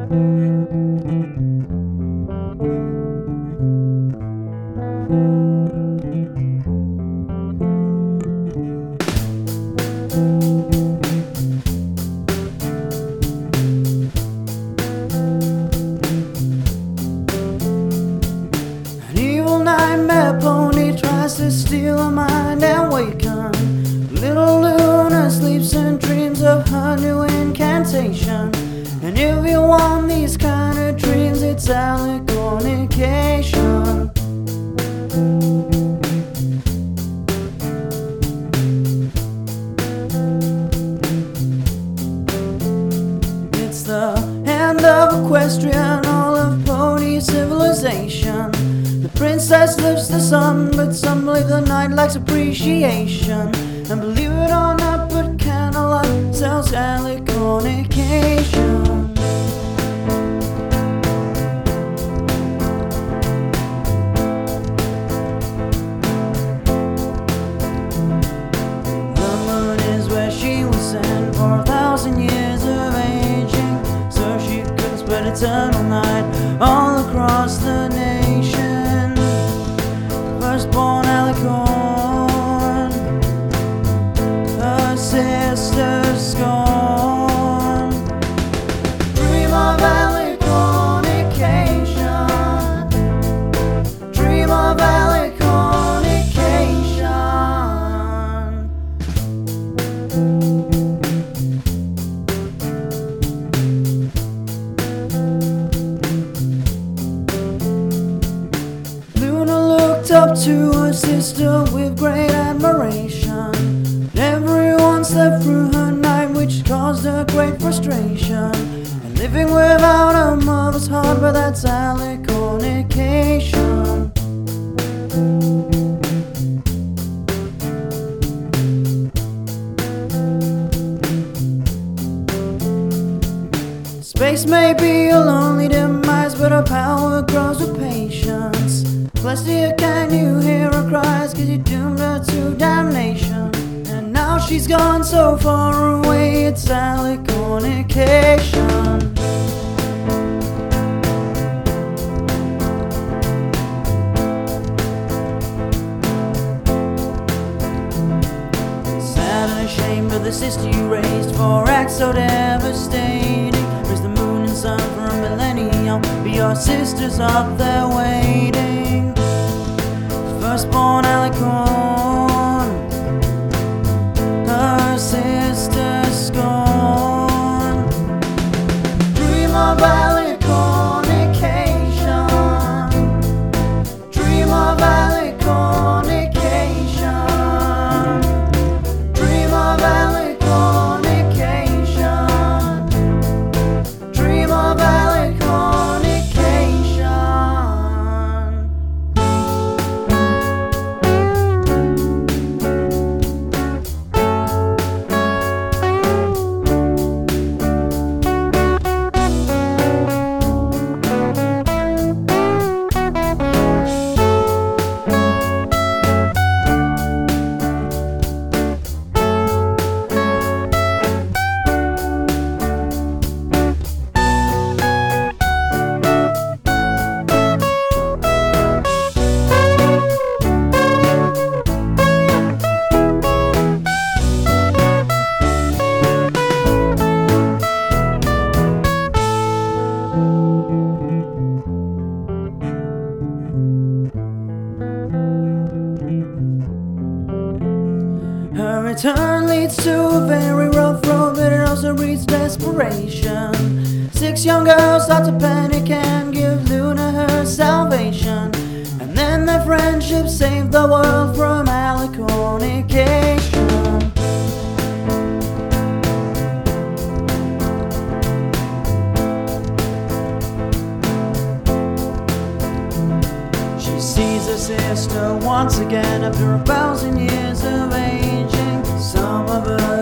An evil nightmare pony tries to steal her mind and waken. Little Luna sleeps and dreams of her new incantation. And if you want these kind of dreams, it's alicornication. It's the end of Equestria, all of pony civilization. The princess lives the sun, but some believe the night lacks appreciation. And believe it or not, but candlelight sells alicornication. The moon is where she was sent for 1,000 years of aging, so she could spread eternal night all across the nation. Firstborn alicorn, her sister's scorn. Dream of alicornication. Dream of alicornication. Luna looked up to her sister with great admiration. Everyone slept through her night, which caused her great frustration. And living without a mother's heart, but that's alicornication. Space may be a lonely demise, but her power grows with patience. Celestia, can you hear her cries? 'Cause you doomed her to damnation. And now she's gone so far away, it's alicornication. Sad and ashamed of the sister you raised for acts so devastating. Raise the moon and sun for a millennium, but your sister's up there waiting. Firstborn alicorn, her sister's scorn. Dream of alicornication. Dream of alicornication. Dream of alicornication. Dream of alicornication. Her return leads to a very rough road, but it also breeds desperation. 6 young girls start to panic and give Luna her salvation. And then their friendship saved the world from alicornication. She sees her sister once again after 1,000 years of aging. Some of her